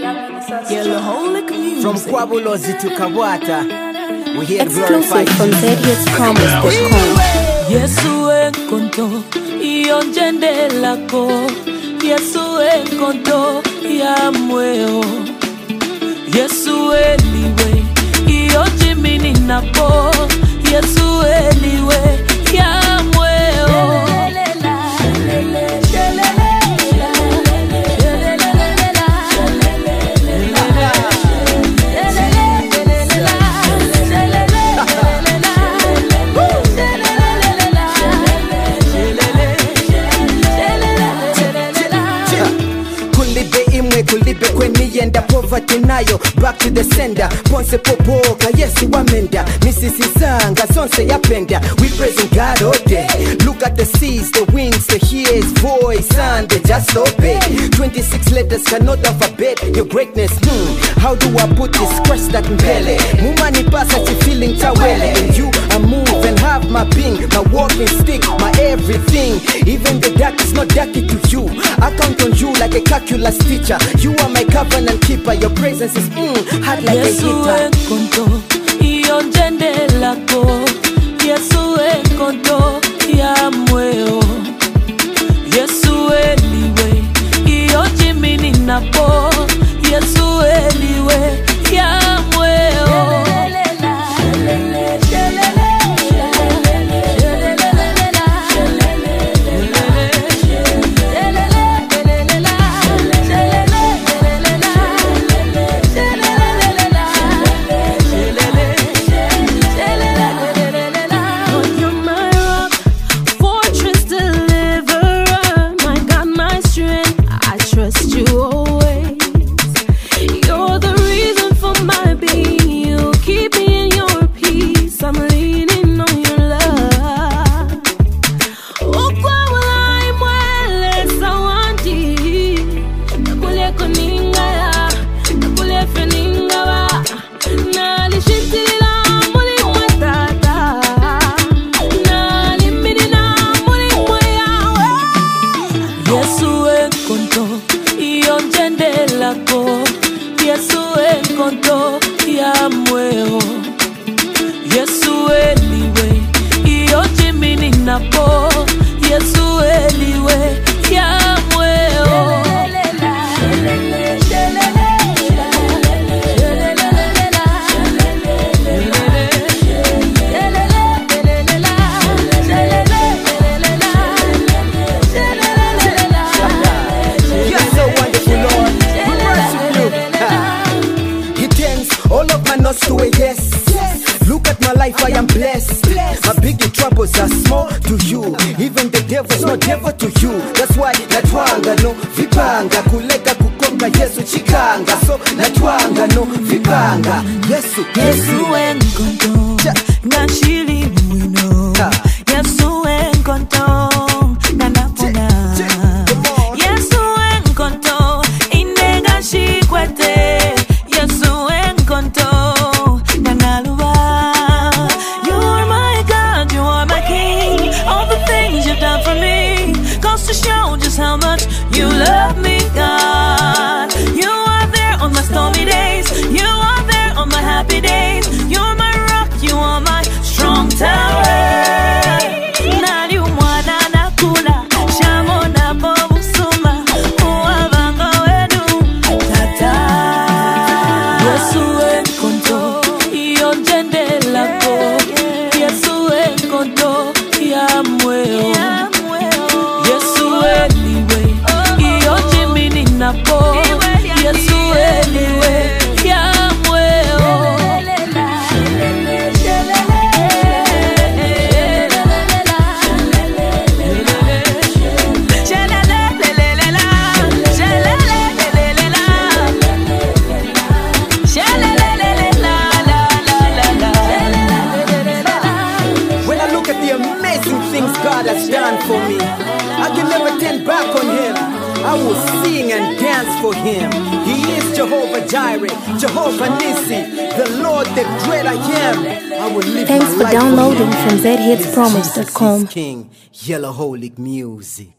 From Kwabulozi to Kawata, we hear exclusive from zhitspromise.com. Yesu enkonto iyonjende lako, Yesu enkonto ya mweo, Yesu eliwe iyonjimini napo, Yesu eliwe ya mweo. Kulibe kweni yenda poverty nayo back to the sender ponse popoka yesu wamenda misisi zanga sonse yapenda we praising God all day. Look at the seas, the winds, the hears voice and they just obey. 26 letters cannot alphabet your greatness. How do I put this crest that mbele mumani pasa chi feeling tawele and you I move and have my being, my walking stick, my everything. Even the dark is not darky to you. I count on you like a calculus teacher. You are my covenant keeper. Your presence is hard like Yesu a heater. enkonto iyonjende lako, Yesu enkonto ya mweo, Yesu eliwe iyonjimini napo, Yesu eliwe ya mweo. Yesu enkonto ya mweo, Yesu eliwe iyonjimini napo, Yesu eliwe ya mweo. To a yes. Look at my life, I am blessed. My biggest troubles are small to you. Even the devil's not devil to you. That's why natwanga no vipanga kuleka kukonga Yesu chikanga. So natwanga no vipanga Yesu enkonto ngashili mwino, Yesu enkonto nanapona, Yesu enkonto inega shikwete, Yesu enkonto. To show just how much you love me, God. You are there on my stormy days. You are there on my happy days. You're my rock, you are my strong tower. For me, I can never turn back on him. I will sing and dance for him. He is Jehovah Jireh, Jehovah Nissi, the Lord, the great I am. I will live Thanks my for life downloading for from zhitspromise.com. King, Yellow Holic Music.